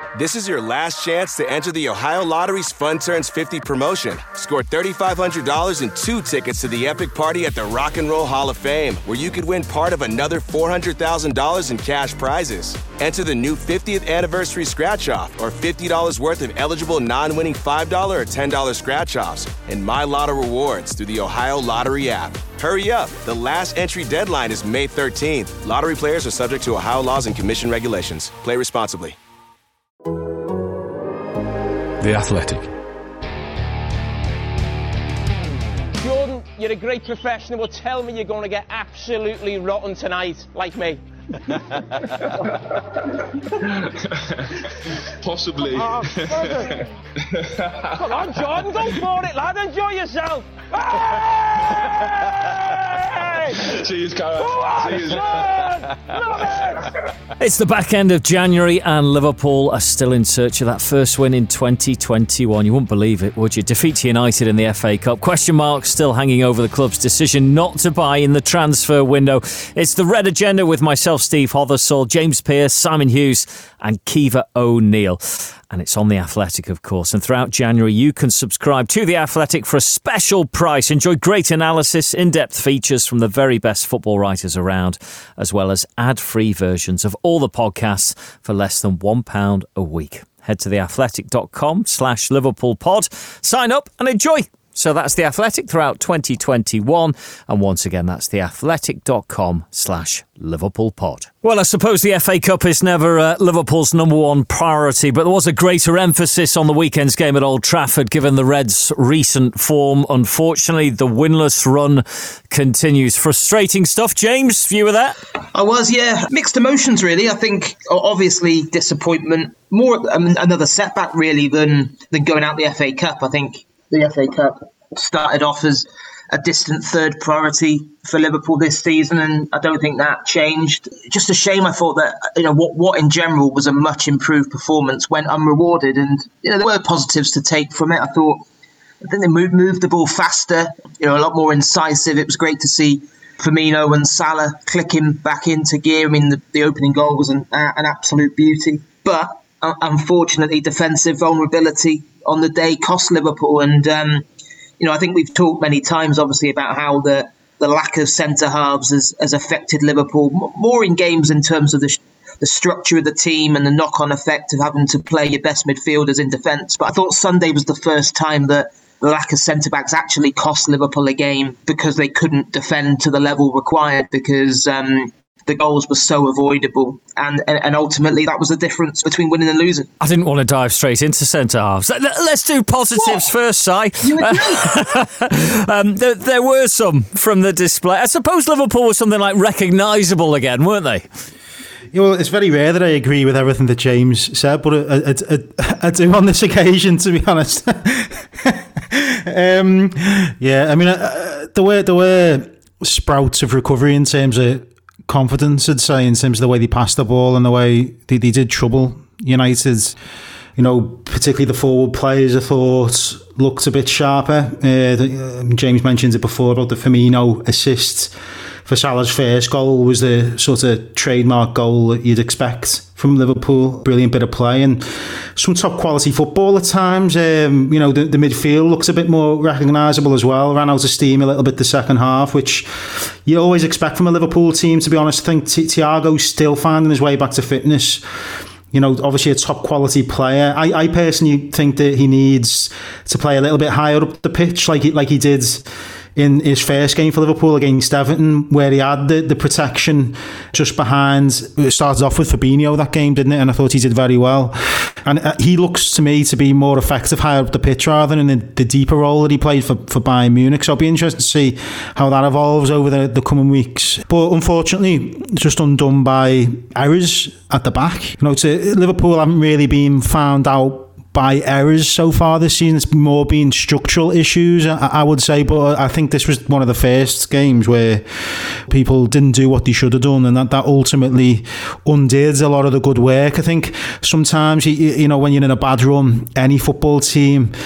This is your last chance to enter the Ohio Lottery's Fun Turns 50 promotion. Score $3,500 and 2 tickets to the epic party at the Rock and Roll Hall of Fame, where you could win part of another $400,000 in cash prizes. Enter the new 50th anniversary scratch-off or $50 worth of eligible non-winning $5 or $10 scratch-offs and My Lotto rewards through the Ohio Lottery app. Hurry up. The last entry deadline is May 13th. Lottery players are subject to Ohio laws and commission regulations. Play responsibly. The Athletic. Jordan, you're a great professional, but tell me you're going to get absolutely rotten tonight, like me. Possibly. Oh, come on, Jordan, go for it, lad. Enjoy yourself. Hey! Cheers, Gareth. Cheers. It's the back end of January and Liverpool are still in search of that first win in 2021. You wouldn't believe it, would you? Defeat to United in the FA Cup. Question marks still hanging over the club's decision not to buy in the transfer window. It's the Red Agenda with myself, Steve Hothersall, James Pearce, Simon Hughes and Kiva O'Neill. And it's on The Athletic, of course. And throughout January, you can subscribe to The Athletic for a special price. Enjoy great analysis, in-depth features from the very best football writers around, as well as ad-free versions of all the podcasts for less than £1 a week. Head to theathletic.com/LiverpoolPod. Sign up and enjoy. So that's The Athletic throughout 2021. And once again, that's theathletic.com/LiverpoolPod. Well, I suppose the FA Cup is never Liverpool's number one priority, but there was a greater emphasis on the weekend's game at Old Trafford, given the Reds' recent form. Unfortunately, the winless run continues. Frustrating stuff. James, view of that? I was, yeah. Mixed emotions, really. I think, obviously, disappointment. More another setback, really, than going out the FA Cup. I think the FA Cup started off as a distant third priority for Liverpool this season, and I don't think that changed. Just a shame. I thought that what in general was a much improved performance went unrewarded, and there were positives to take from it. I think they moved the ball faster, a lot more incisive. It was great to see Firmino and Salah clicking back into gear. I mean, the opening goal was an absolute beauty, but unfortunately, defensive vulnerability on the day cost Liverpool. And, I think we've talked many times, obviously, about how the lack of centre-halves has affected Liverpool more in games in terms of the structure of the team and the knock-on effect of having to play your best midfielders in defence. But I thought Sunday was the first time that the lack of centre-backs actually cost Liverpool a game because they couldn't defend to the level required because the goals were so avoidable, and ultimately that was the difference between winning and losing. I didn't want to dive straight into centre-halves. Let's do positives first, Si. There were some from the display. I suppose Liverpool was something like recognisable again, weren't they? Well, it's very rare that I agree with everything that James said, but I do on this occasion, to be honest. There were sprouts of recovery in terms of confidence, I'd say, in terms of the way they passed the ball and the way they did trouble United. Particularly the forward players, I thought, looked a bit sharper. James mentioned it before about the Firmino assist for Salah's first goal was the sort of trademark goal that you'd expect from Liverpool. Brilliant bit of play and some top quality football at times. The midfield looks a bit more recognisable as well. Ran out of steam a little bit the second half, which you always expect from a Liverpool team, to be honest. I think Thiago's still finding his way back to fitness. Obviously a top quality player. I personally think that he needs to play a little bit higher up the pitch, like he did in his first game for Liverpool against Everton, where he had the protection just behind. It started off with Fabinho that game, didn't it? And I thought he did very well. And he looks to me to be more effective higher up the pitch rather than in the deeper role that he played for Bayern Munich. So I'll be interested to see how that evolves over the coming weeks. But unfortunately, just undone by errors at the back. Liverpool haven't really been found out by errors so far this season. It's more been structural issues, I would say, but I think this was one of the first games where people didn't do what they should have done, and that ultimately undid a lot of the good work. I think sometimes, when you're in a bad run, any football team,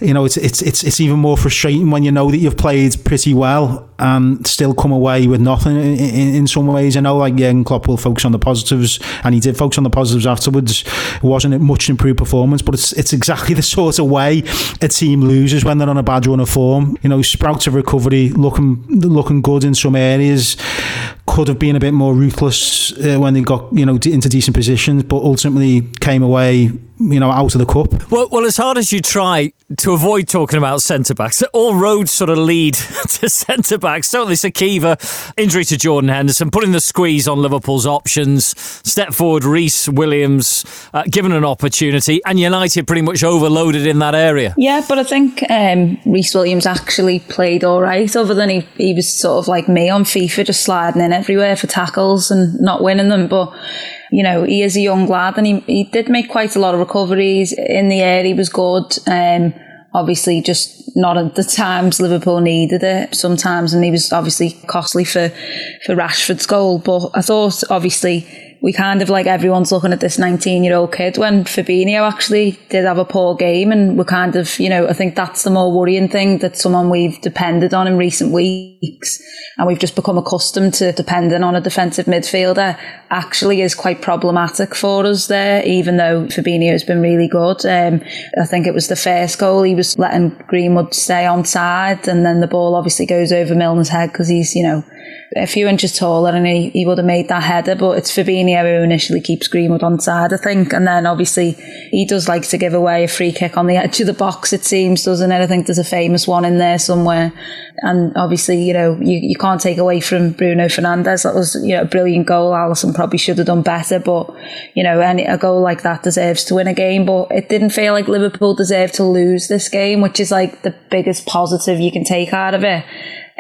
you know, it's even more frustrating when you know that you've played pretty well and still come away with nothing in some ways. I know, like, Jurgen Klopp will focus on the positives, and he did focus on the positives afterwards. It wasn't a much improved performance, but it's exactly the sort of way a team loses when they're on a bad run of form. You know, sprouts of recovery, looking good in some areas, could have been a bit more ruthless when they got, you know, into decent positions, but ultimately came away, you know, out of the cup. Well, as hard as you try to avoid talking about centre-backs, all roads sort of lead to centre-backs, don't they? Sakiva, injury to Jordan Henderson, putting the squeeze on Liverpool's options, step forward Reece Williams, given an opportunity, and United pretty much overloaded in that area. Yeah, but I think Reece Williams actually played all right, other than he was sort of like me on FIFA, just sliding in everywhere for tackles and not winning them. But you know, he is a young lad, and he did make quite a lot of recoveries in the air. He was good. Obviously, just not at the times Liverpool needed it sometimes, and he was obviously costly for Rashford's goal. But I thought, obviously, we kind of, like, everyone's looking at this 19-year-old kid when Fabinho actually did have a poor game, and we're kind of, you know, I think that's the more worrying thing, that someone we've depended on in recent weeks, and we've just become accustomed to depending on a defensive midfielder, actually is quite problematic for us there, even though Fabinho has been really good. I think it was the first goal, he was letting Greenwood stay onside, and then the ball obviously goes over Milner's head because he's, you know, a few inches taller, and he would have made that header, but it's Fabinho who initially keeps Greenwood onside, I think. And then obviously he does like to give away a free kick on the edge of the box, it seems, doesn't it? I think there's a famous one in there somewhere. And obviously, you know, you can't take away from Bruno Fernandes. That was, you know, a brilliant goal. Alisson probably should have done better, but, you know, a goal like that deserves to win a game. But it didn't feel like Liverpool deserved to lose this game, which is like the biggest positive you can take out of it.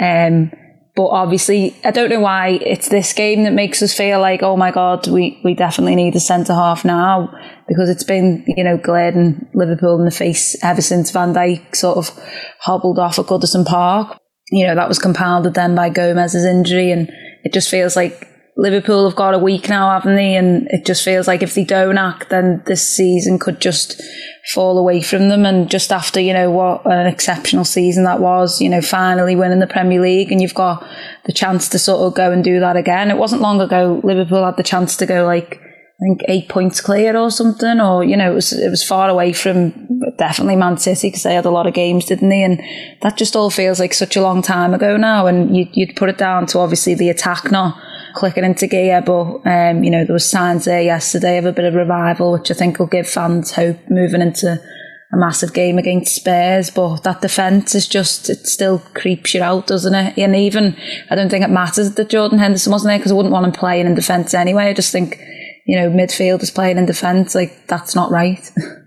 But obviously, I don't know why it's this game that makes us feel like, oh my God, we definitely need a centre-half now, because it's been, you know, glaring Liverpool in the face ever since Van Dijk sort of hobbled off at Goodison Park. You know, that was compounded then by Gomez's injury, and it just feels like Liverpool have got a week now, haven't they? And it just feels like if they don't act, then this season could just fall away from them. And just after, you know, what an exceptional season that was, you know, finally winning the Premier League, and you've got the chance to sort of go and do that again. It wasn't long ago Liverpool had the chance to go, like, I think 8 points clear or something, or, you know, it was far away from definitely Man City, because they had a lot of games, didn't they? And that just all feels like such a long time ago now. And you'd put it down to obviously the attack not clicking into gear, but you know, there was signs there yesterday of a bit of revival, which I think will give fans hope moving into a massive game against Spurs. But that defence is just, it still creeps you out, doesn't it? And even, I don't think it matters that Jordan Henderson wasn't there, because I wouldn't want him playing in defence anyway. I just think, you know, midfielders playing in defence, like, that's not right.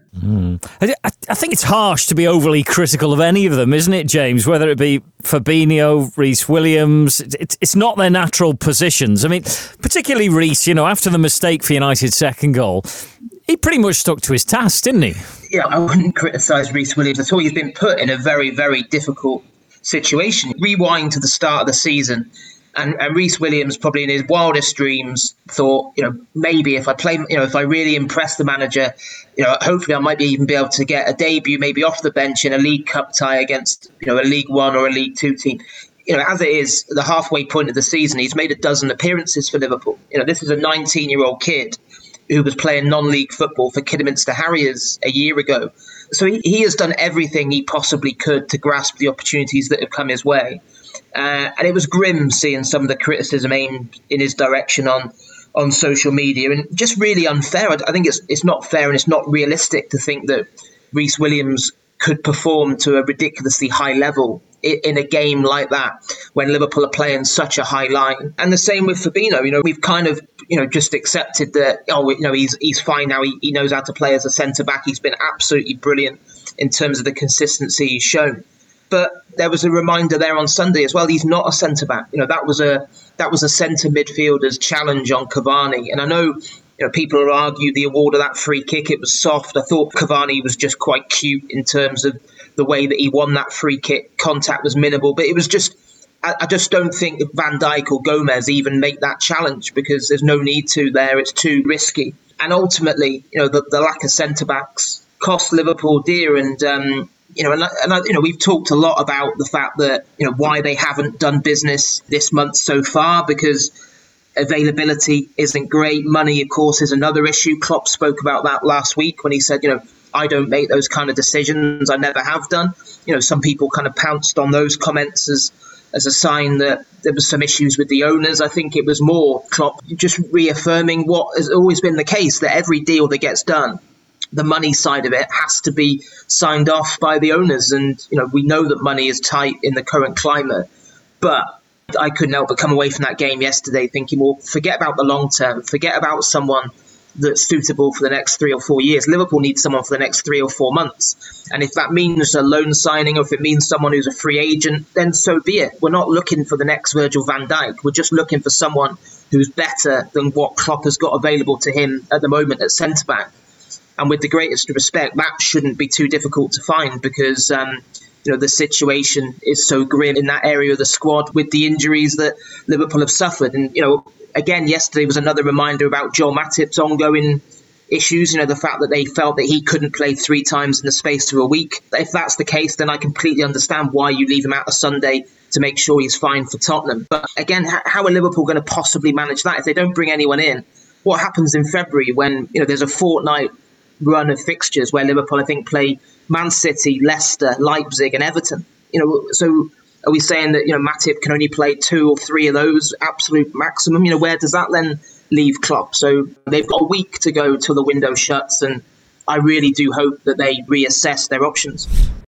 I think it's harsh to be overly critical of any of them, isn't it, James? Whether it be Fabinho, Reece Williams, it's not their natural positions. I mean, particularly Reece, you know, after the mistake for United's second goal, he pretty much stuck to his task, didn't he? Yeah, I wouldn't criticise Reece Williams at all. He's been put in a very, very difficult situation. Rewind to the start of the season, and Reece Williams, probably in his wildest dreams, thought, you know, maybe if I play, you know, if I really impress the manager, you know, hopefully I might even be able to get a debut, maybe off the bench in a League Cup tie against, you know, a League One or a League Two team. You know, as it is, the halfway point of the season, he's made a dozen appearances for Liverpool. You know, this is a 19-year-old kid who was playing non-league football for Kidderminster Harriers a year ago. So he has done everything he possibly could to grasp the opportunities that have come his way. And it was grim seeing some of the criticism aimed in his direction on social media, and just really unfair. I think it's not fair, and it's not realistic to think that Reece Williams could perform to a ridiculously high level in a game like that when Liverpool are playing such a high line. And the same with Fabinho. You know, we've kind of, you know, just accepted that, oh, you know, he's fine now. He knows how to play as a centre-back. He's been absolutely brilliant in terms of the consistency he's shown. But there was a reminder there on Sunday as well. He's not a centre-back. You know, that was a centre midfielder's challenge on Cavani. And I know, you know, people will argue the award of that free kick, it was soft. I thought Cavani was just quite cute in terms of the way that he won that free kick. Contact was minimal, but it was just, I just don't think Van Dijk or Gomez even make that challenge, because there's no need to there. It's too risky. And ultimately, you know, the lack of centre-backs cost Liverpool dear. And We've talked a lot about the fact that, why they haven't done business this month so far, because availability isn't great. Money, of course, is another issue. Klopp spoke about that last week when he said, I don't make those kind of decisions. I never have done. Some people kind of pounced on those comments as a sign that there was some issues with the owners. I think it was more Klopp just reaffirming what has always been the case, that every deal that gets done, the money side of it has to be signed off by the owners. And, we know that money is tight in the current climate. But I couldn't help but come away from that game yesterday thinking, well, forget about the long term. Forget about someone that's suitable for the next 3 or 4 years. Liverpool needs someone for the next 3 or 4 months. And if that means a loan signing, or if it means someone who's a free agent, then so be it. We're not looking for the next Virgil van Dijk. We're just looking for someone who's better than what Klopp has got available to him at the moment at centre-back. And with the greatest respect, that shouldn't be too difficult to find, because the situation is so grim in that area of the squad with the injuries that Liverpool have suffered. And, again, yesterday was another reminder about Joel Matip's ongoing issues, the fact that they felt that he couldn't play 3 times in the space of a week. If that's the case, then I completely understand why you leave him out of Sunday to make sure he's fine for Tottenham. But again, how are Liverpool going to possibly manage that if they don't bring anyone in? What happens in February when, there's a fortnight run of fixtures where Liverpool, I think, play Man City, Leicester, Leipzig and Everton? So are we saying that, Matip can only play 2 or 3 of those absolute maximum? Where does that then leave Klopp? So they've got a week to go till the window shuts, and I really do hope that they reassess their options.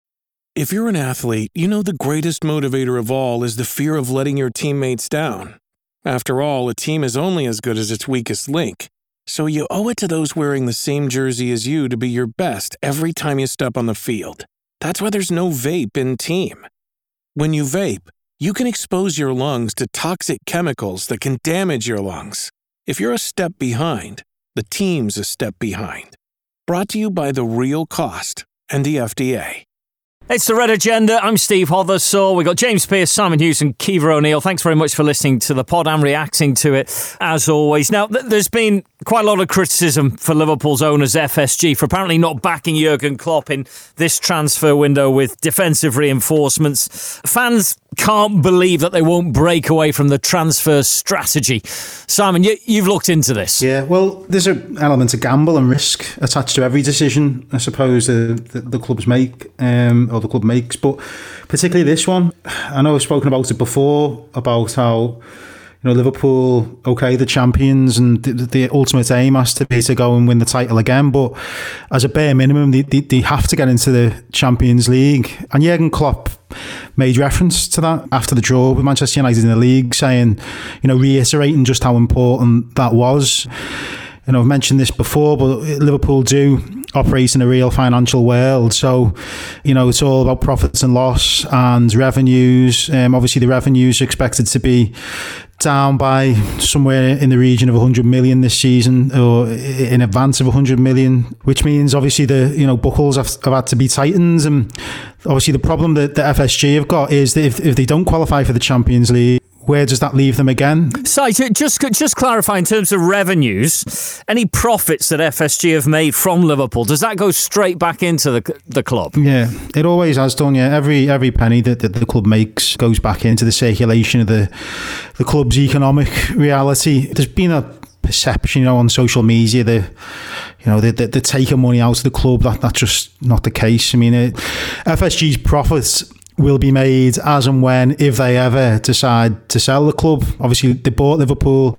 If you're an athlete, the greatest motivator of all is the fear of letting your teammates down. After all, a team is only as good as its weakest link. So you owe it to those wearing the same jersey as you to be your best every time you step on the field. That's why there's no vape in Team. When you vape, you can expose your lungs to toxic chemicals that can damage your lungs. If you're a step behind, the team's a step behind. Brought to you by The Real Cost and the FDA. It's The Red Agenda. I'm Steve Hothersall. We've got James Pearce, Simon Hughes and Kiva O'Neill. Thanks very much for listening to the pod and reacting to it, as always. Now, there's been quite a lot of criticism for Liverpool's owners, FSG, for apparently not backing Jurgen Klopp in this transfer window with defensive reinforcements. Fans can't believe that they won't break away from the transfer strategy. Simon, you've looked into this. Yeah, well, there's an element of gamble and risk attached to every decision, I suppose, the clubs make, or the club makes, but particularly this one. I know I've spoken about it before, about how Liverpool, okay, the champions, and the ultimate aim has to be to go and win the title again. But as a bare minimum, they have to get into the Champions League. And Jurgen Klopp made reference to that after the draw with Manchester United in the league, saying, reiterating just how important that was. I've mentioned this before, but Liverpool do operate in a real financial world. So, it's all about profits and loss and revenues. Obviously, the revenues are expected to be down by somewhere in the region of 100 million this season, or in advance of 100 million, which means obviously the buckles have had to be tightened. And obviously the problem that the FSG have got is that if they don't qualify for the Champions League, where does that leave them again? So just clarify, in terms of revenues, any profits that FSG have made from Liverpool, does that go straight back into the club? Yeah, it always has done. Yeah, every penny that the club makes goes back into the circulation of the club's economic reality. There's been a perception, on social media that they're taking money out of the club. That's just not the case. I mean, FSG's profits will be made as and when, if they ever decide to sell the club. Obviously, they bought Liverpool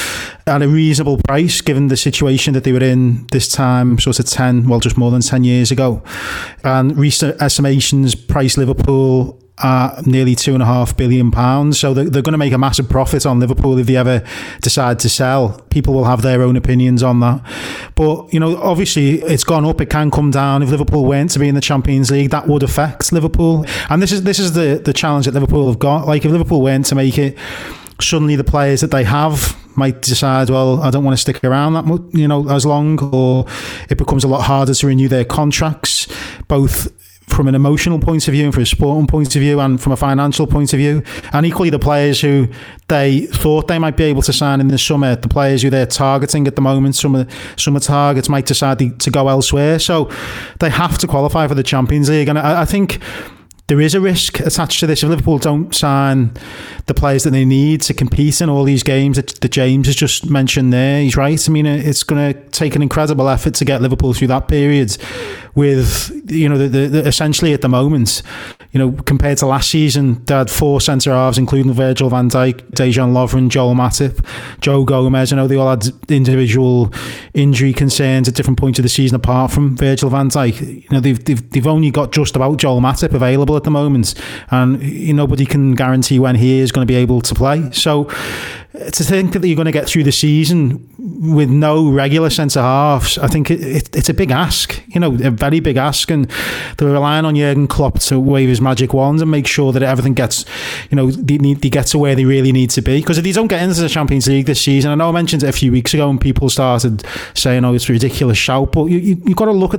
at a reasonable price, given the situation that they were in this time, just more than 10 years ago. And recent estimations price Liverpool at nearly £2.5 billion. So they're going to make a massive profit on Liverpool if they ever decide to sell. People will have their own opinions on that. But, obviously it's gone up, it can come down. If Liverpool weren't to be in the Champions League, that would affect Liverpool. And this is the challenge that Liverpool have got. Like, if Liverpool weren't to make it, suddenly the players that they have might decide, well, I don't want to stick around that much, as long, or it becomes a lot harder to renew their contracts, both from an emotional point of view and from a sporting point of view and from a financial point of view. And equally the players who they thought they might be able to sign in the summer, the players who they're targeting at the moment, some of the summer targets might decide to go elsewhere. So they have to qualify for the Champions League. And I think there is a risk attached to this. If Liverpool don't sign the players that they need to compete in all these games that James has just mentioned there, he's right. I mean, it's going to take an incredible effort to get Liverpool through that period with, you know, the essentially at the moment, you know, compared to last season, they had 4 centre-halves, including Virgil van Dijk, Dejan Lovren, Joel Matip, Joe Gomez. I know they all had individual injury concerns at different points of the season apart from Virgil van Dijk. You know, they've only got just about Joel Matip available at the moment, and nobody can guarantee when he is going to be able to play. So to think that you're going to get through the season with no regular centre-halves, I think it's a big ask, a very big ask, and they're relying on Jurgen Klopp to wave his magic wand and make sure that everything gets, they get to where they really need to be. Because if they don't get into the Champions League this season, I know I mentioned it a few weeks ago and people started saying, it's a ridiculous shout, but you've got to look at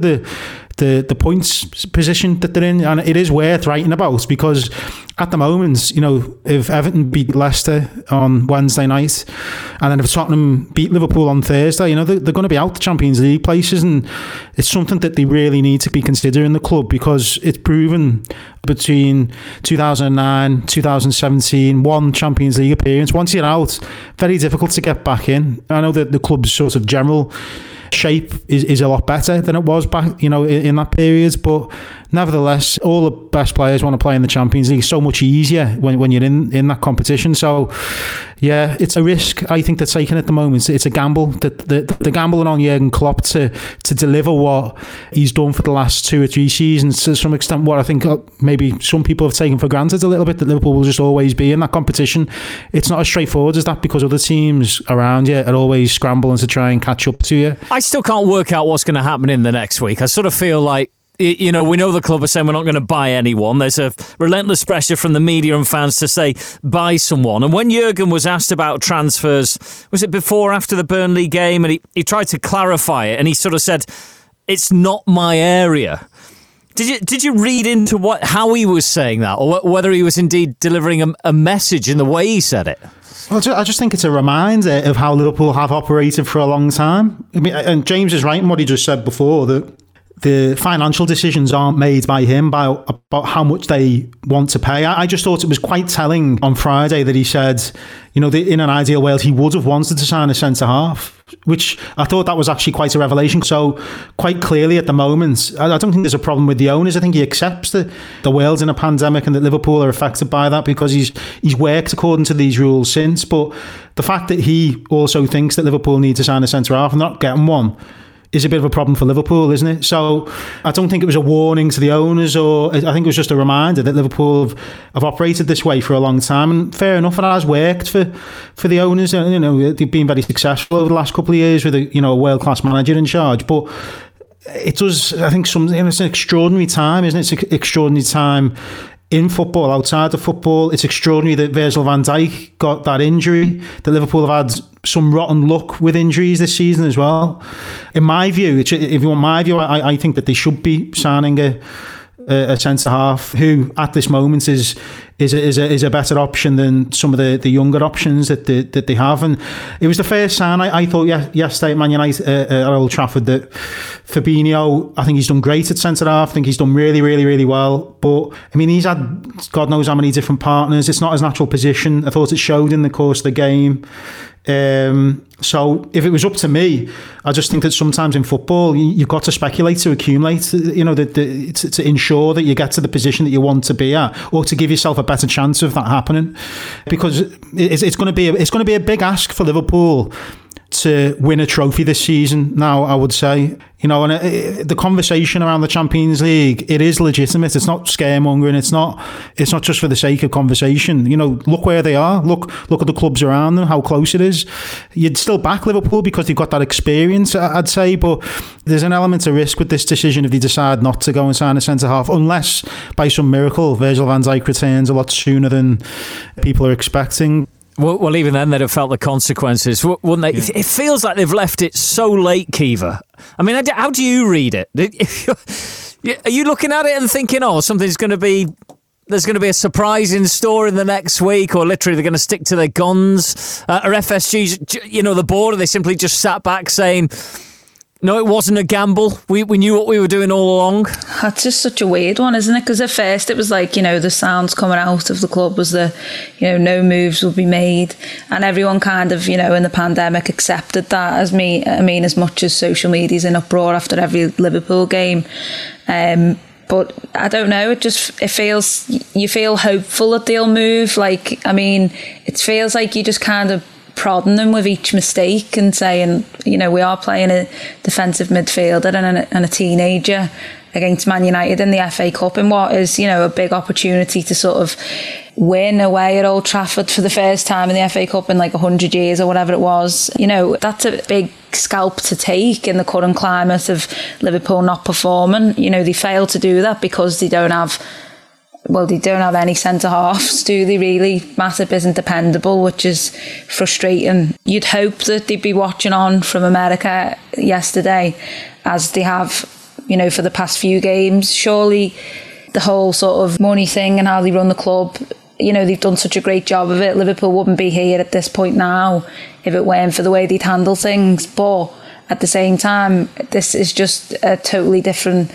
the points position that they're in, and it is worth writing about, because at the moment, if Everton beat Leicester on Wednesday night, and then if Tottenham beat Liverpool on Thursday, they're going to be out the Champions League places, and it's something that they really need to be considering, the club, because it's proven between 2009, 2017, one Champions League appearance. Once you're out, very difficult to get back in. I know that the club's sort of general shape is a lot better than it was back, in that period, but nevertheless, all the best players want to play in the Champions League. So much easier when you're in that competition. So yeah, it's a risk I think they're taking at the moment. It's a gamble that they're gambling on Jurgen Klopp to deliver what he's done for the last 2 or 3 seasons, to some extent. What I think maybe some people have taken for granted a little bit, that Liverpool will just always be in that competition. It's not as straightforward as that, because other teams around you are always scrambling to try and catch up to you. I still can't work out what's going to happen in the next week. I sort of feel like, we know the club are saying we're not going to buy anyone. There's a relentless pressure from the media and fans to say, buy someone. And when Jurgen was asked about transfers, was it before or after the Burnley game? And he tried to clarify it, and he sort of said, it's not my area. Did you read into how he was saying that, or whether he was indeed delivering a message in the way he said it? Well, I just think it's a reminder of how Liverpool have operated for a long time. I mean, and James is right in what he just said before, that the financial decisions aren't made by him about how much they want to pay. I just thought it was quite telling on Friday that he said, in an ideal world, he would have wanted to sign a centre-half, which I thought that was actually quite a revelation. So quite clearly at the moment, I don't think there's a problem with the owners. I think he accepts that the world's in a pandemic and that Liverpool are affected by that, because he's worked according to these rules since. But the fact that he also thinks that Liverpool need to sign a centre-half and not getting one is a bit of a problem for Liverpool, isn't it? So I don't think it was a warning to the owners, or I think it was just a reminder that Liverpool have operated this way for a long time, and fair enough, it has worked for the owners. They've been very successful over the last couple of years with a world-class manager in charge, but it does, I think, it's an extraordinary time, isn't it? It's an extraordinary time in football, outside of football. It's extraordinary that Virgil van Dijk got that injury, that Liverpool have had some rotten luck with injuries this season as well. In my view, if you want my view, I think that they should be signing a centre-half who at this moment is a better option than some of the younger options that they have. And it was the first sign I thought yesterday at Man United at Old Trafford that Fabinho, I think he's done great at centre-half. I think he's done really, really, really well. But I mean, he's had God knows how many different partners. It's not his natural position. I thought it showed in the course of the game. So if it was up to me, I just think that sometimes in football you've got to speculate to accumulate, to ensure that you get to the position that you want to be at, or to give yourself a better chance of that happening, because it's going to be a big ask for Liverpool to win a trophy this season now, I would say. And the conversation around the Champions League, it is legitimate. It's not scaremongering. It's not just for the sake of conversation. Look where they are. Look at the clubs around them, how close it is. You'd still back Liverpool because they've got that experience, I'd say, but there's an element of risk with this decision if they decide not to go and sign a centre-half, unless by some miracle Virgil van Dijk returns a lot sooner than people are expecting. Well, even then they'd have felt the consequences, wouldn't they? Yeah. It feels like they've left it so late, Kiva. I mean, how do you read it? Are you looking at it and thinking, there's going to be a surprise in store in the next week, or literally they're going to stick to their guns? Are FSG, the board, are they simply just sat back saying, no, it wasn't a gamble. We knew what we were doing all along? That's just such a weird one, isn't it? Because at first it was like, the sounds coming out of the club was that, no moves would be made. And everyone kind of, in the pandemic accepted that as much as social media's in uproar after every Liverpool game. But I don't know, you feel hopeful that they'll move. It feels like you just kind of prodding them with each mistake and saying, we are playing a defensive midfielder and a teenager against Man United in the FA Cup in what is, a big opportunity to sort of win away at Old Trafford for the first time in the FA Cup in 100 years or whatever it was. That's a big scalp to take in the current climate of Liverpool not performing. They fail to do that because they don't have any centre-halves, do they really? Matip isn't dependable, which is frustrating. You'd hope that they'd be watching on from America yesterday, as they have, for the past few games. Surely the whole sort of money thing and how they run the club, they've done such a great job of it. Liverpool wouldn't be here at this point now if it weren't for the way they'd handle things. But at the same time, this is just a totally different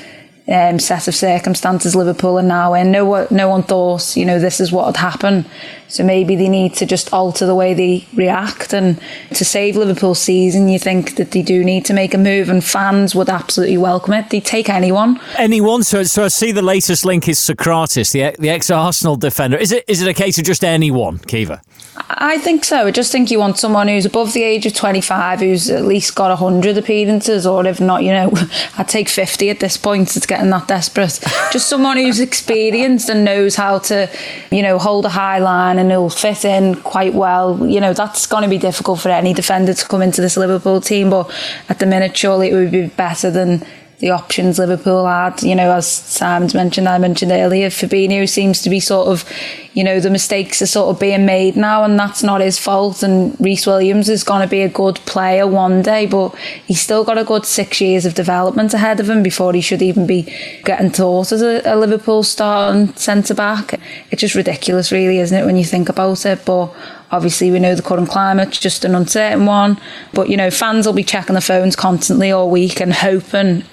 set of circumstances Liverpool are now in. No one thought, this is what would happen. So maybe they need to just alter the way they react. And to save Liverpool's season, you think that they do need to make a move, and fans would absolutely welcome it. They'd take anyone. So I see the latest link is Socrates, the ex-Arsenal defender. Is it a case of just anyone, Kiva? I think so. I just think you want someone who's above the age of 25, who's at least got 100 appearances, or if not, I'd take 50 at this point. It's getting that desperate. Just someone who's experienced and knows how to, hold a high line, and he'll fit in quite well. That's going to be difficult for any defender to come into this Liverpool team, but at the minute, surely it would be better than the options Liverpool had. As Simon's mentioned, I mentioned earlier, Fabinho seems to be sort of, the mistakes are sort of being made now, and that's not his fault. And Reece Williams is going to be a good player one day, but he's still got a good 6 years of development ahead of him before he should even be getting taught as a Liverpool starting centre-back. It's just ridiculous, really, isn't it, when you think about it? But obviously, we know the current climate's just an uncertain one. But, fans will be checking their phones constantly all week and hoping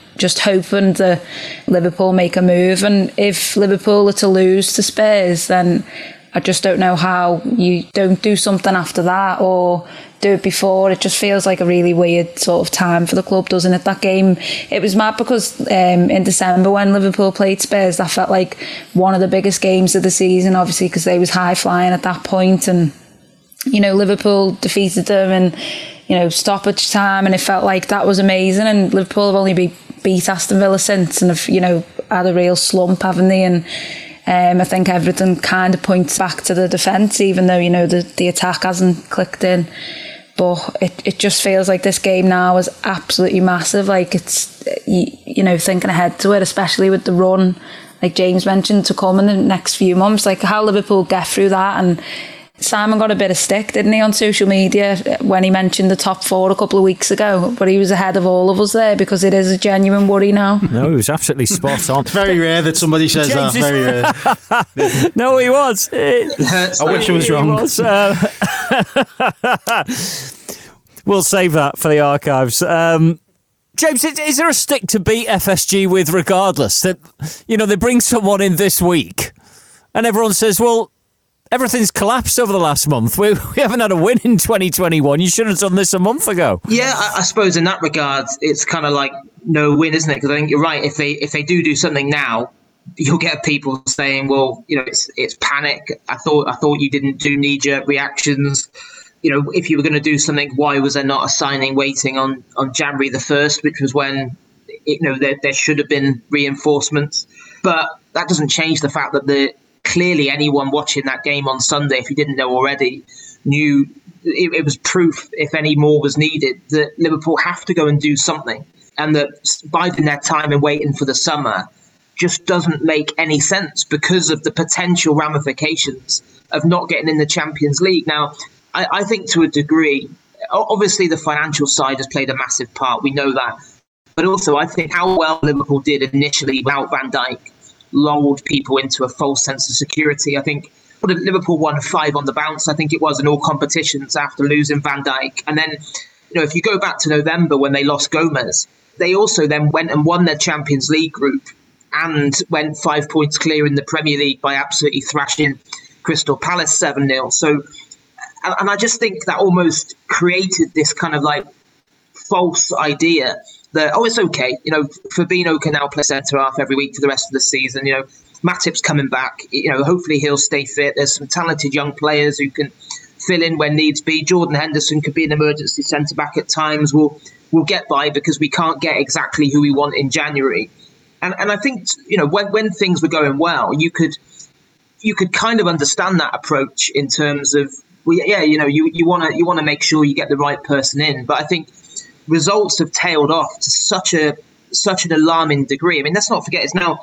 that Liverpool make a move. And if Liverpool are to lose to Spurs, then I just don't know how you don't do something after that or do it before. It just feels like a really weird sort of time for the club, doesn't it? That game, it was mad because in December when Liverpool played Spurs, that felt like one of the biggest games of the season, obviously, because they was high flying at that point. And Liverpool defeated them in stoppage time, and it felt like that was amazing. And Liverpool have only beat Aston Villa since, and have had a real slump, haven't they? And I think everything kind of points back to the defence, even though the attack hasn't clicked in. But it just feels like this game now is absolutely massive. Like, it's thinking ahead to it, especially with the run, like James mentioned, to come in the next few months. Like, how Liverpool get through that. And Simon got a bit of stick, didn't he, on social media when he mentioned the top four a couple of weeks ago, but he was ahead of all of us there, because it is a genuine worry now. No, he was absolutely spot on. It's very rare that somebody says James that. Very rare. No, he was. I wish I was wrong. We'll save that for the archives. James, is there a stick to beat FSG with regardless? That, they bring someone in this week and everyone says, well, everything's collapsed over the last month. We haven't had a win in 2021. You should have done this a month ago. Yeah, I suppose in that regard, it's kind of like no win, isn't it? Because I think you're right. If they do something now, you'll get people saying, well, it's panic. I thought you didn't do knee-jerk reactions. If you were going to do something, why was there not a signing waiting on January the 1st, which was when there should have been reinforcements. But that doesn't change the fact that clearly anyone watching that game on Sunday, if you didn't know already, knew it was proof, if any more was needed, that Liverpool have to go and do something. And that biding their time and waiting for the summer just doesn't make any sense because of the potential ramifications of not getting in the Champions League. Now, I think to a degree, obviously the financial side has played a massive part. We know that. But also, I think how well Liverpool did initially without Van Dijk lulled people into a false sense of security. I think Liverpool won 5 on the bounce, I think it was, in all competitions after losing Van Dijk. And then, if you go back to November when they lost Gomez, they also then went and won their Champions League group and went 5 points clear in the Premier League by absolutely thrashing Crystal Palace 7-0. So, and I just think that almost created this kind of like false idea that, it's okay. Fabinho can now play centre-half every week for the rest of the season. Matip's coming back. Hopefully he'll stay fit. There's some talented young players who can fill in when needs be. Jordan Henderson could be an emergency centre-back at times. We'll get by because we can't get exactly who we want in January. And I think, when things were going well, you could kind of understand that approach in terms of, you want to make sure you get the right person in. But I think results have tailed off to such an alarming degree. I mean, let's not forget, it's now,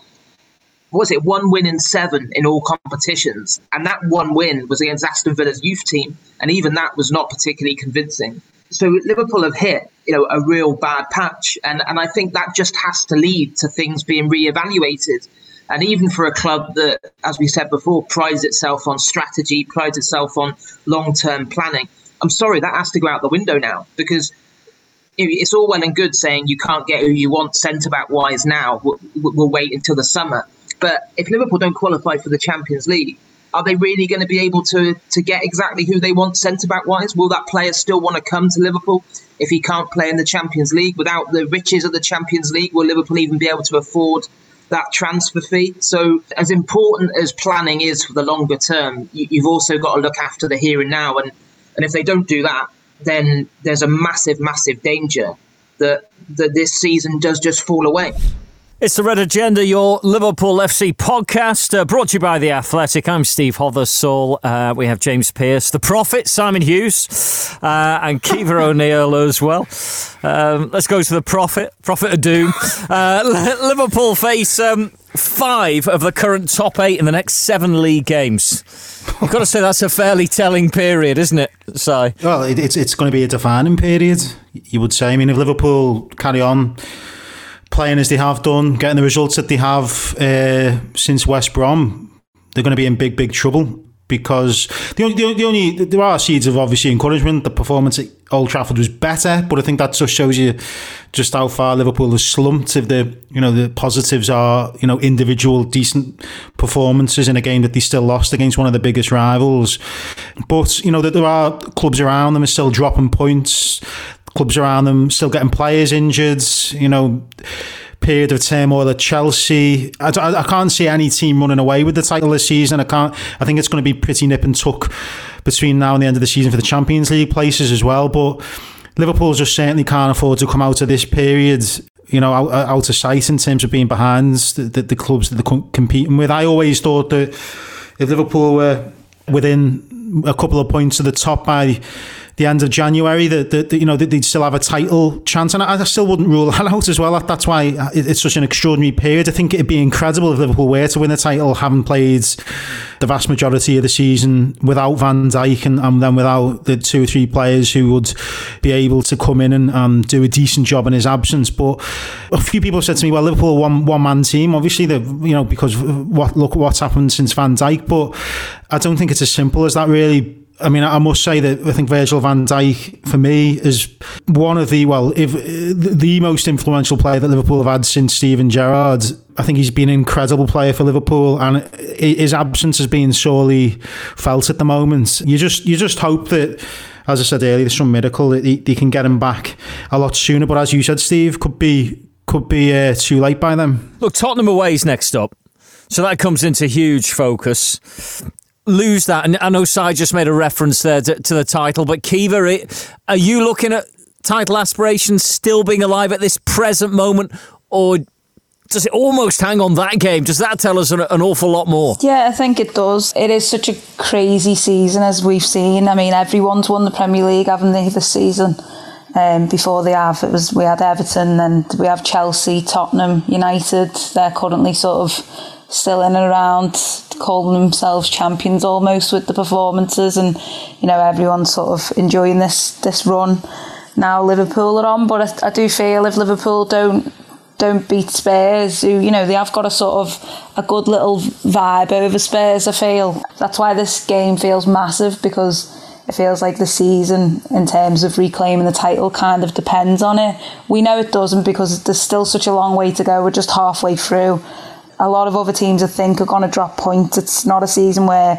1 win in 7 in all competitions, and that one win was against Aston Villa's youth team, and even that was not particularly convincing. So Liverpool have hit, a real bad patch, and I think that just has to lead to things being reevaluated. And even for a club that, as we said before, prides itself on strategy, prides itself on long-term planning, I'm sorry, that has to go out the window now, because it's all well and good saying you can't get who you want centre-back wise now. We'll wait until the summer. But if Liverpool don't qualify for the Champions League, are they really going to be able to get exactly who they want centre-back wise? Will that player still want to come to Liverpool if he can't play in the Champions League? Without the riches of the Champions League, will Liverpool even be able to afford that transfer fee? So as important as planning is for the longer term, you've also got to look after the here and now. And if they don't do that, then there's a massive, massive danger that this season does just fall away. It's The Red Agenda, your Liverpool FC podcast, brought to you by The Athletic. I'm Steve Hothersall. We have James Pearce, the Prophet, Simon Hughes, and Kiva O'Neill as well. Let's go to the Prophet of Doom. Liverpool face 5 of the current top 8 in the next 7 league games. I've got to say that's a fairly telling period, isn't it, Si? Well, it's going to be a defining period, you would say. I mean, if Liverpool carry on playing as they have done, getting the results that they have since West Brom, they're going to be in big trouble, because there are seeds of obviously encouragement. The performance at Old Trafford was better, but I think that just shows you just how far Liverpool has slumped. If the positives are individual decent performances in a game that they still lost against one of the biggest rivals, but that there are clubs around them are still dropping points. Clubs around them still getting players injured, period of turmoil at Chelsea. I can't see any team running away with the title this season. I think it's going to be pretty nip and tuck between now and the end of the season for the Champions League places as well. But Liverpool just certainly can't afford to come out of this period, out of sight in terms of being behind the clubs that they're competing with. I always thought that if Liverpool were within a couple of points of the top by the end of January, that they'd still have a title chance, and I still wouldn't rule that out as well. That's why it's such an extraordinary period. I think it'd be incredible if Liverpool were to win the title, having played the vast majority of the season without Van Dijk and then without the 2 or 3 players who would be able to come in and do a decent job in his absence. But a few people said to me, well, Liverpool are one man team, obviously, because look what's happened since Van Dijk. But I don't think it's as simple as that, really. I mean, I must say that I think Virgil van Dijk, for me, is one of the most influential player that Liverpool have had since Steven Gerrard. I think he's been an incredible player for Liverpool, and his absence has been sorely felt at the moment. You just hope that, as I said earlier, there's some miracle that they can get him back a lot sooner. But as you said, Steve, could be too late by then. Look, Tottenham away is next up, so that comes into huge focus. Lose that, and I know Si just made a reference there to the title, but Kiva, are you looking at title aspirations still being alive at this present moment, or does it almost hang on that game? Does that tell us an awful lot more? Yeah, I think it does. It is such a crazy season, as we've seen. I mean, everyone's won the Premier League, haven't they, this season? Before we had Everton, and we have Chelsea, Tottenham, United. They're currently sort of still in and around, calling themselves champions almost with the performances, and everyone's sort of enjoying this run. now Liverpool are on. But I do feel if Liverpool don't beat Spurs, who, you know, they have got a sort of a good little vibe over Spurs, I feel. That's why this game feels massive, because it feels like the season in terms of reclaiming the title kind of depends on it. We know it doesn't, because there's still such a long way to go. We're just halfway through. A lot of other teams, I think, are going to drop points. It's not a season where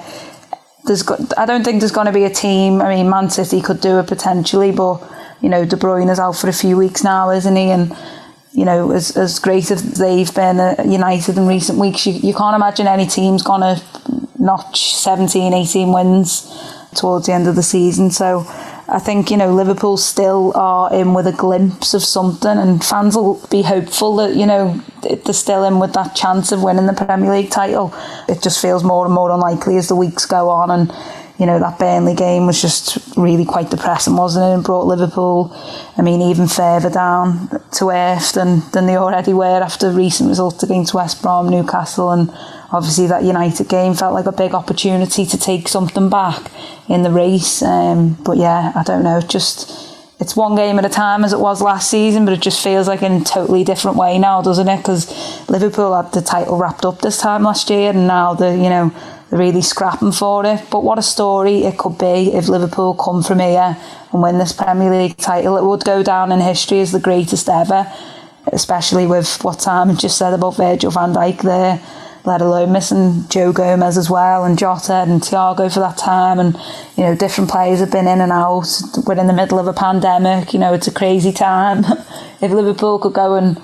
I don't think there's going to be a team. I mean, Man City could do it potentially, but, you know, De Bruyne is out for a few weeks now, isn't he? And, you know, as great as they've been at United in recent weeks, you can't imagine any team's going to notch 17, 18 wins towards the end of the season. So I think, you know, Liverpool still are in with a glimpse of something, and fans will be hopeful that, you know, they're still in with that chance of winning the Premier League title. It just feels more and more unlikely as the weeks go on, and, you know, that Burnley game was just really quite depressing, wasn't it? And brought Liverpool, I mean, even further down to earth than they already were after recent results against West Brom, Newcastle, and obviously that United game felt like a big opportunity to take something back in the race. But yeah, I don't know, it's one game at a time as it was last season, but it just feels like in a totally different way now, doesn't it? Because Liverpool had the title wrapped up this time last year, and now they're really scrapping for it. But what a story it could be if Liverpool come from here and win this Premier League title. It would go down in history as the greatest ever, especially with what Simon just said about Virgil van Dijk there, let alone missing Joe Gomez as well, and Jota and Thiago for that time. And, you know, different players have been in and out. We're in the middle of a pandemic, you know, it's a crazy time. If Liverpool could go and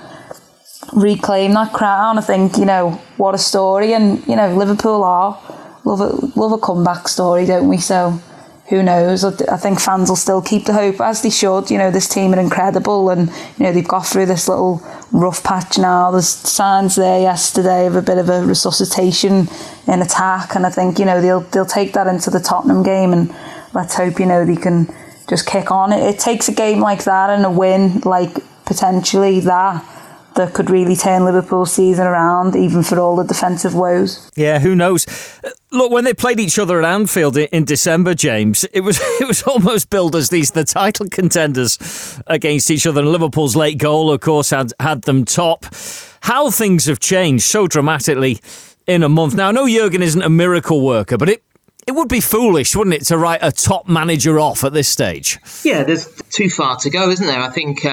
reclaim that crown, I think, you know, what a story. And, you know, Liverpool love a comeback story, don't we? So who knows? I think fans will still keep the hope, as they should. You know, this team are incredible, and, you know, they've got through this little rough patch now. There's signs there yesterday of a bit of a resuscitation in attack, and I think, you know, they'll take that into the Tottenham game, and let's hope, you know, they can just kick on. It takes a game like that and a win like potentially that could really turn Liverpool's season around, even for all the defensive woes. Yeah, who knows? Look, when they played each other at Anfield in December, James, it was almost billed as the title contenders against each other. And Liverpool's late goal, of course, had them top. How things have changed so dramatically in a month. Now, I know Jurgen isn't a miracle worker, but it would be foolish, wouldn't it, to write a top manager off at this stage? Yeah, there's too far to go, isn't there? I think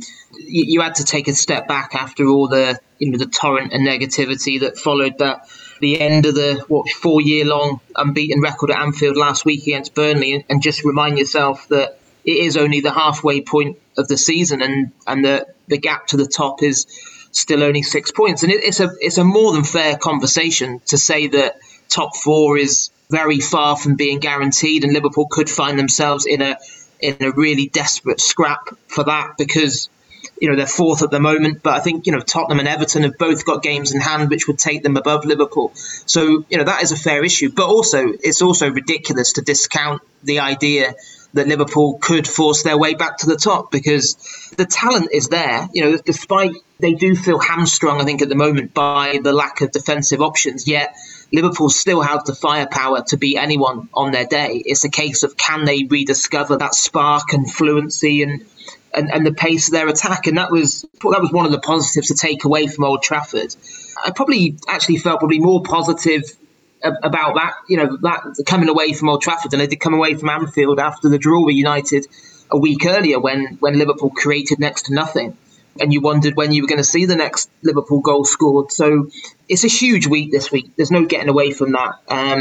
you had to take a step back after all the torrent and negativity that followed the end of the 4-year-long unbeaten record at Anfield last week against Burnley, and just remind yourself that it is only the halfway point of the season, and the gap to the top is still only 6 points. And it's a more than fair conversation to say that top 4 is very far from being guaranteed, and Liverpool could find themselves in a really desperate scrap for that, because, you know, they're fourth at the moment, but I think, you know, Tottenham and Everton have both got games in hand which would take them above Liverpool. So, you know, that is a fair issue. But also, it's also ridiculous to discount the idea that Liverpool could force their way back to the top, because the talent is there. You know, despite they do feel hamstrung, I think, at the moment by the lack of defensive options, yet Liverpool still have the firepower to beat anyone on their day. It's a case of, can they rediscover that spark and fluency and the pace of their attack? And that was one of the positives to take away from Old Trafford. I probably actually felt more positive about that, you know, that coming away from Old Trafford than I did come away from Anfield after the draw with United a week earlier, when Liverpool created next to nothing, and you wondered when you were going to see the next Liverpool goal scored. So it's a huge week this week. There's no getting away from that.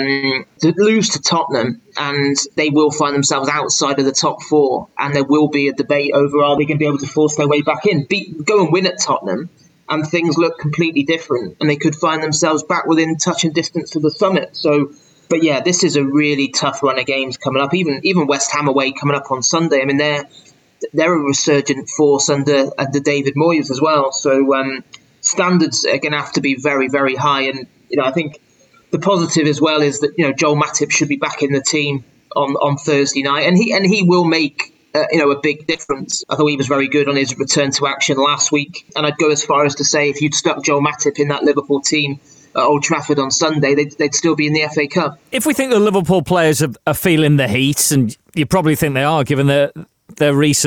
To lose to Tottenham, and they will find themselves outside of the top 4, and there will be a debate over, are they going to be able to force their way back in? Go and win at Tottenham, and things look completely different, and they could find themselves back within touch and distance of the summit. So, but yeah, this is a really tough run of games coming up. Even West Ham away coming up on Sunday. I mean, they're a resurgent force under David Moyes as well. So standards are going to have to be very, very high. And, you know, I think the positive as well is that, you know, Joel Matip should be back in the team on Thursday night, and he will make a big difference. I thought he was very good on his return to action last week, and I'd go as far as to say if you'd stuck Joel Matip in that Liverpool team at Old Trafford on Sunday, they'd still be in the FA Cup. If we think the Liverpool players are feeling the heat, and you probably think they are, given their recent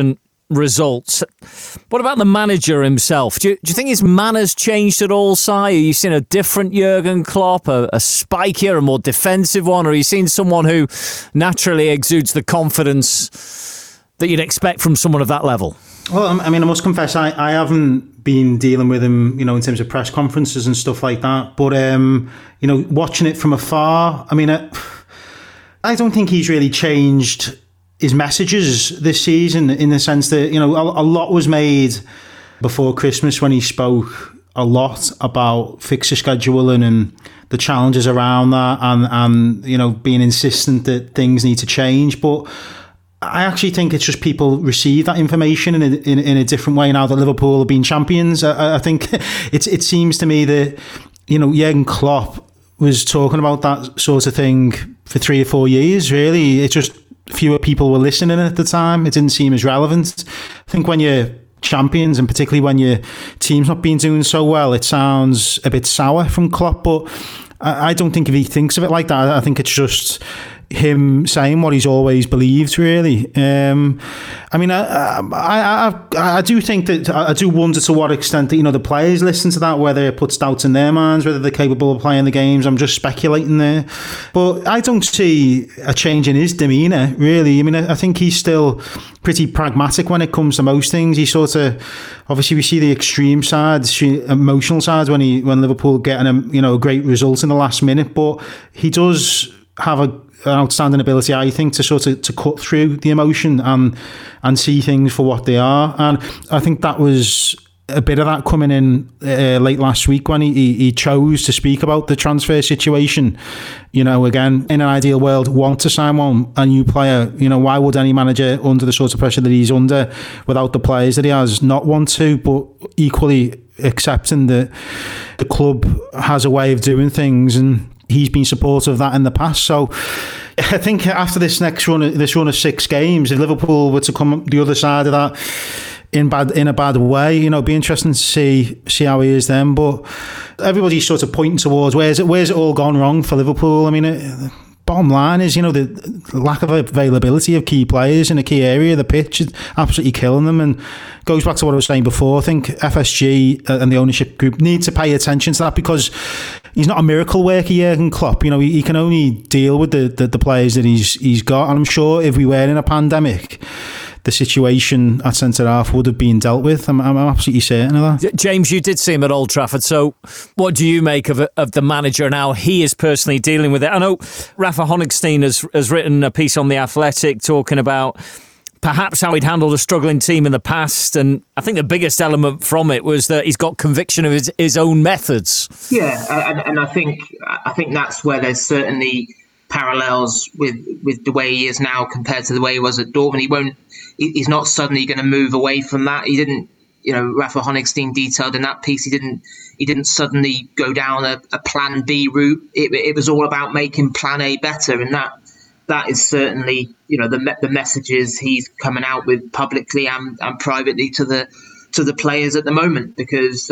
results. What about the manager himself? Do you think his manner's changed at all, Si? Are you seeing a different Jurgen Klopp, a spikier, a more defensive one, or are you seeing someone who naturally exudes the confidence that you'd expect from someone of that level? Well, I mean, I must confess, I haven't been dealing with him, in terms of press conferences and stuff like that. But, watching it from afar, I mean, I don't think he's really changed his messages this season, in the sense that, a lot was made before Christmas when he spoke a lot about fixture scheduling and the challenges around that, and being insistent that things need to change. But I actually think it's just people receive that information in a different way now that Liverpool have been champions. I think it seems to me that, Jurgen Klopp was talking about that sort of thing for 3 or 4 years, really. It's just fewer people were listening at the time. It didn't seem as relevant. I think when you're champions, and particularly when your team's not been doing so well, it sounds a bit sour from Klopp, but I don't think if he thinks of it like that. I think it's just him saying what he's always believed, really. I mean, I do think that, I do wonder to what extent that, the players listen to that, whether it puts doubts in their minds, whether they're capable of playing the games. I'm just speculating there. But I don't see a change in his demeanour, really. I mean, I think he's still pretty pragmatic when it comes to most things. He sort of, obviously we see the extreme side, emotional side when Liverpool getting a great result in the last minute, but he does have an outstanding ability, I think, to sort of to cut through the emotion and see things for what they are. And I think that was a bit of that coming in late last week when he chose to speak about the transfer situation. Again, in an ideal world, want to sign a new player. Why would any manager, under the sort of pressure that he's under, without the players that he has, not want to? But equally accepting that the club has a way of doing things, and he's been supportive of that in the past. So I think after this run of 6 games, if Liverpool were to come the other side of that in a bad way, be interesting to see how he is then. But everybody's sort of pointing towards where's it all gone wrong for Liverpool. I mean, bottom line is, the lack of availability of key players in a key area. The pitch is absolutely killing them, and goes back to what I was saying before. I think FSG and the ownership group need to pay attention to that, because he's not a miracle worker, Jurgen Klopp. He can only deal with the players that he's got. And I'm sure if we were in a pandemic, the situation at centre-half would have been dealt with. I'm absolutely certain of that. James, you did see him at Old Trafford, so what do you make of the manager and how he is personally dealing with it? I know Rafa Honigstein has written a piece on The Athletic talking about perhaps how he'd handled a struggling team in the past, and I think the biggest element from it was that he's got conviction of his own methods. Yeah, and I think that's where there's certainly parallels with the way he is now compared to the way he was at Dortmund. He's not suddenly going to move away from that. He didn't, Rafa Honigstein detailed in that piece, he didn't suddenly go down a plan B route. It was all about making plan A better, and that is certainly, the messages he's coming out with publicly and privately to the players at the moment, because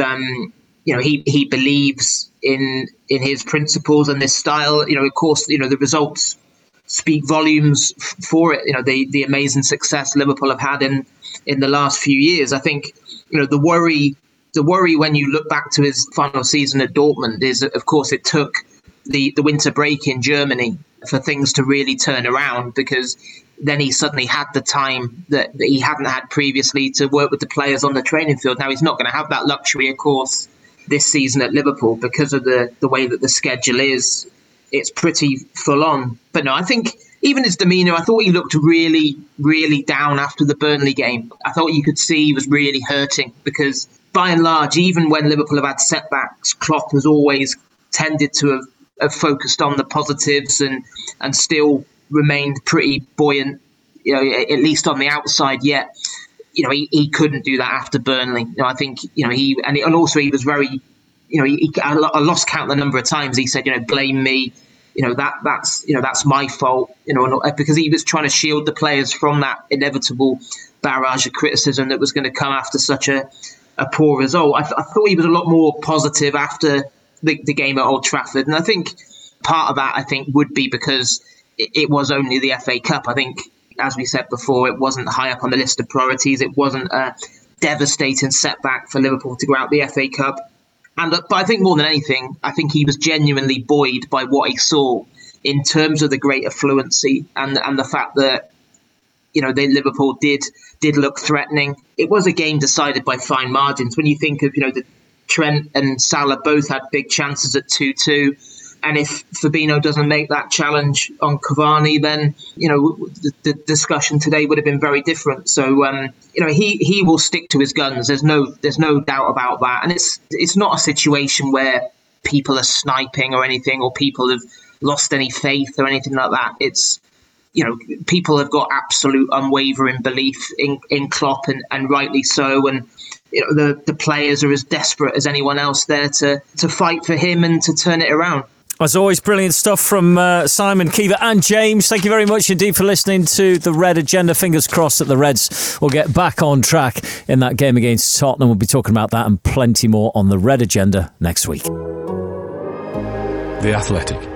he believes in his principles and this style. Of course, the results speak volumes for it. The amazing success Liverpool have had in the last few years. I think, the worry when you look back to his final season at Dortmund is, of course, it took the winter break in Germany for things to really turn around, because then he suddenly had the time that he hadn't had previously to work with the players on the training field. Now he's not going to have that luxury, of course, this season at Liverpool, because of the way that the schedule is. It's pretty full on. But no, I think even his demeanour, I thought he looked really, really down after the Burnley game. I thought you could see he was really hurting, because by and large, even when Liverpool have had setbacks, Klopp has always tended to have focused on the positives and still remained pretty buoyant, at least on the outside. Yet, he couldn't do that after Burnley. I think, and also he was very, I lost count the number of times he said, blame me. That's my fault, because he was trying to shield the players from that inevitable barrage of criticism that was going to come after such a poor result. I thought he was a lot more positive after the game at Old Trafford. And I think part of that, would be because it was only the FA Cup. I think, as we said before, it wasn't high up on the list of priorities. It wasn't a devastating setback for Liverpool to go out the FA Cup. But I think more than anything, I think he was genuinely buoyed by what he saw in terms of the greater fluency and the fact that, Liverpool did look threatening. It was a game decided by fine margins. When you think of, the Trent and Salah both had big chances at 2-2. And if Fabinho doesn't make that challenge on Cavani, then, the discussion today would have been very different. So, he will stick to his guns. There's no doubt about that. And it's not a situation where people are sniping or anything, or people have lost any faith or anything like that. It's, people have got absolute unwavering belief in Klopp, and rightly so. And, the players are as desperate as anyone else there to fight for him and to turn it around. As always, brilliant stuff from Simon, Kiva and James. Thank you very much indeed for listening to The Red Agenda. Fingers crossed that the Reds will get back on track in that game against Tottenham. We'll be talking about that and plenty more on The Red Agenda next week. The Athletic.